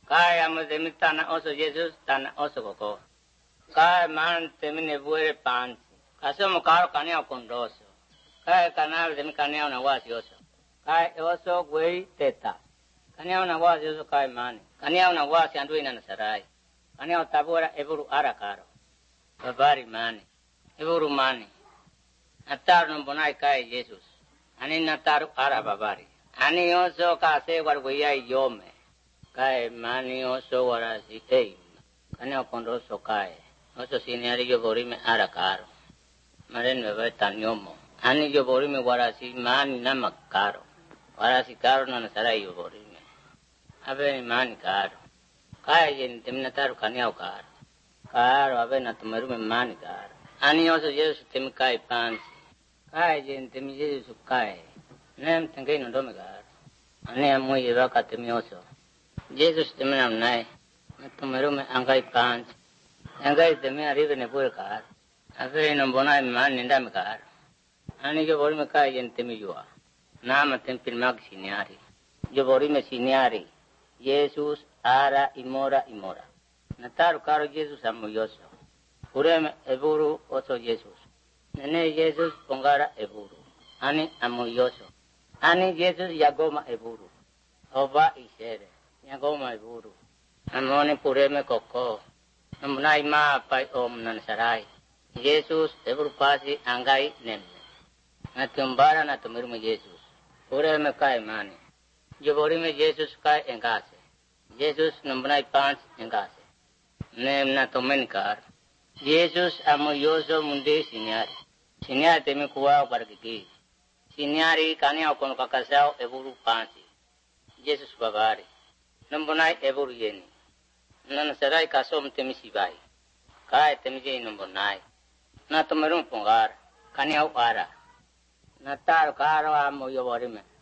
Kaya mo temi tana oso Jesus tana oso koko. Kaya man temi nebuere pan. Kaso mo karo kanya kondoso. Kaya kanal temi kanya na wasi oso. Kaya oso gwei teta. Kanya na wasi oso kaya mani. Kanya na wasi andui na nasarai. Kanya tabora eburu ara karo. Babari mani. Eburu mani. Nataru nombonai kaya Jesus. Ani nataru ara babari. Ani oso kase warguya yome. Kai mani oso warasi ei. Kanya kondoso kai. Oso siniari yo borime ara karo. Maren bebe tanyomo. Ani yo borime warasi mani namak karo. Warasi karo na nasarai yo borime. Abe ni mani karo. Kai yen temnataru kanya karo. Karo abe na tumerume mani karo. Ani oso Jesus temi kai pansi. Kai yen temi Jesus kai. Nem tengay no dome karo. Ani amoy eva katemi oso. Jesus temi nam nai. Tumerume angay pansi. Angay temi arriba ne pure karo. Abe no bonai mani nindame karo. Ani yo borime kai yen temi yua. Nama tempil mag siniari. Yo borime siniari. Jesus ara imora. Nataru karo Jesus amoyoso. Pureme eburu oso Jesus. Nene Jesus pongara eburu. Ani amoyoso. Ani Jesus yagoma eburu. Oba isere. Yagoma eburu. Amone pureme koko. Namunai ma pai om nansarai. Jesus eburu pasi angai nemme. Natumbara natumirume Jesus. Pureme kai mani. Joborime Jesus kai engase. Jesus namunai pans engase. Nem na tomen kar. Jesus amoyoso munde siniari. Siniari temi kuwa bargiki. Siniari kanya kono kakasao eburu pansi. Jesus babari. Nambonai eburu yeni. Nanasarai kasom temi sibai. Kai temi jei nambonai. Na tomerum pongar. Kanya ara. Na taro karo amoyo borime.